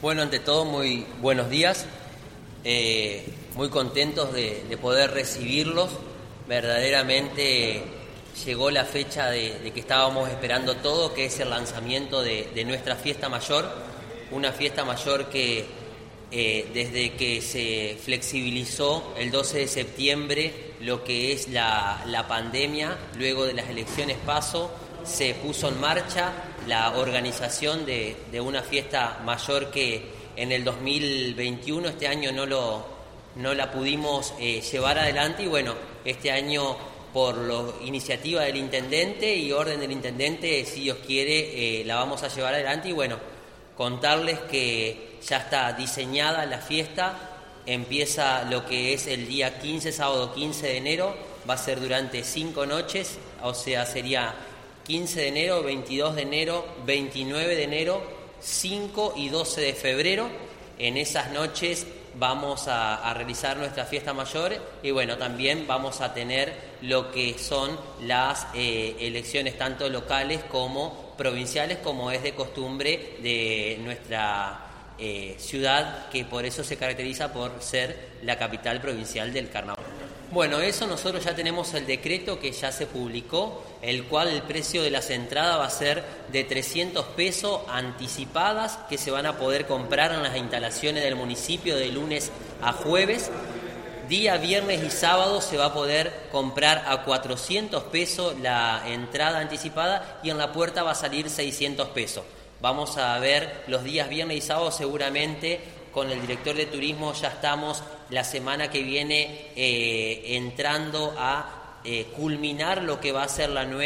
Bueno, ante todo, muy buenos días. Muy contentos de poder recibirlos. Verdaderamente llegó la fecha de que estábamos esperando todo, que es el lanzamiento de nuestra fiesta mayor. Una fiesta mayor que desde que se flexibilizó el 12 de septiembre lo que es la pandemia, luego de las elecciones PASO, se puso en marcha la organización de una fiesta mayor que en el 2021, este año no la pudimos llevar adelante, y bueno, este año por iniciativa del intendente y orden del intendente, si Dios quiere, la vamos a llevar adelante. Y bueno, contarles que ya está diseñada la fiesta. Empieza lo que es el día 15, sábado 15 de enero, va a ser durante 5 noches, o sea, sería 15 de enero, 22 de enero, 29 de enero, 5 y 12 de febrero. En esas noches vamos a realizar nuestra fiesta mayor, y bueno, también vamos a tener lo que son las elecciones tanto locales como provinciales, como es de costumbre de nuestra ciudad, que por eso se caracteriza por ser la capital provincial del carnaval. Bueno, eso nosotros ya tenemos el decreto que ya se publicó, el cual el precio de las entradas va a ser de 300 pesos anticipadas, que se van a poder comprar en las instalaciones del municipio de lunes a jueves. Día viernes y sábado se va a poder comprar a 400 pesos la entrada anticipada, y en la puerta va a salir 600 pesos. Vamos a ver los días viernes y sábado, seguramente con el director de turismo ya estamos la semana que viene entrando a culminar lo que va a ser el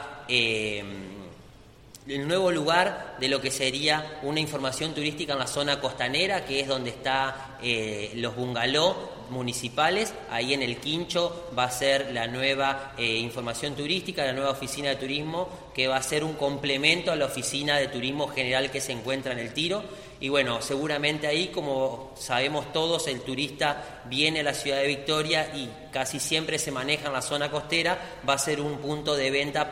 nuevo lugar de lo que sería una información turística en la zona costanera, que es donde está los bungalows municipales. Ahí en el Quincho va a ser la nueva información turística, la nueva oficina de turismo, que va a ser un complemento a la oficina de turismo general que se encuentra en el Tiro. Y bueno, seguramente ahí, como sabemos todos, el turista viene a la ciudad de Victoria y casi siempre se maneja en la zona costera, va a ser un punto de venta